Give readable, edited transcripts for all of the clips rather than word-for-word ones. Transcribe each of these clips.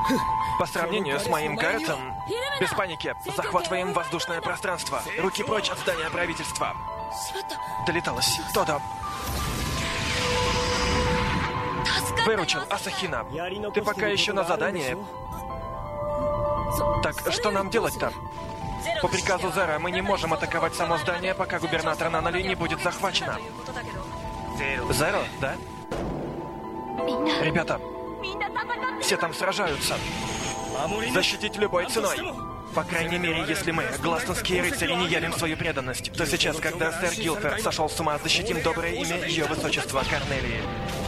По сравнению с моим Гарретом, без паники, захватываем воздушное пространство. Руки прочь от здания правительства. Долеталось. Тодо. Выручил, Асахина. Ты пока еще на задании. Так, что нам делать-то? По приказу Зера мы не можем атаковать само здание, пока губернатор Нанали не будет захвачена. Зеро, да? Ребята, все там сражаются. Защитить любой ценой. По крайней мере, если мы, гластонские рыцари, не явим свою преданность, то сейчас, когда сэр Гилферд сошел с ума, защитим доброе имя ее высочества Корнелии.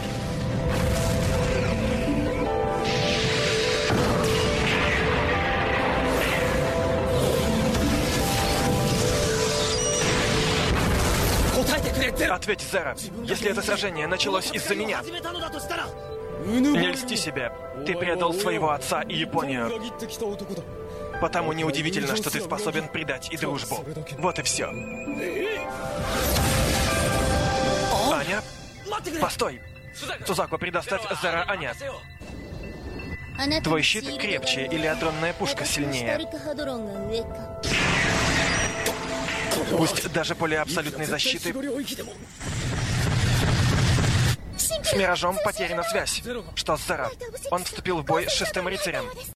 Ответь, Зера, если это сражение началось из-за меня. Не льсти себе. Ты предал своего отца и Японию. Потому неудивительно, что ты способен предать и дружбу. Вот и все. Аня? Постой! Сузако, предоставь Зера Аня. Твой щит крепче или адронная пушка сильнее? Пусть даже поле абсолютной защиты. С Миражом потеряна связь. Что с Зера? Он вступил в бой с шестым рыцарем.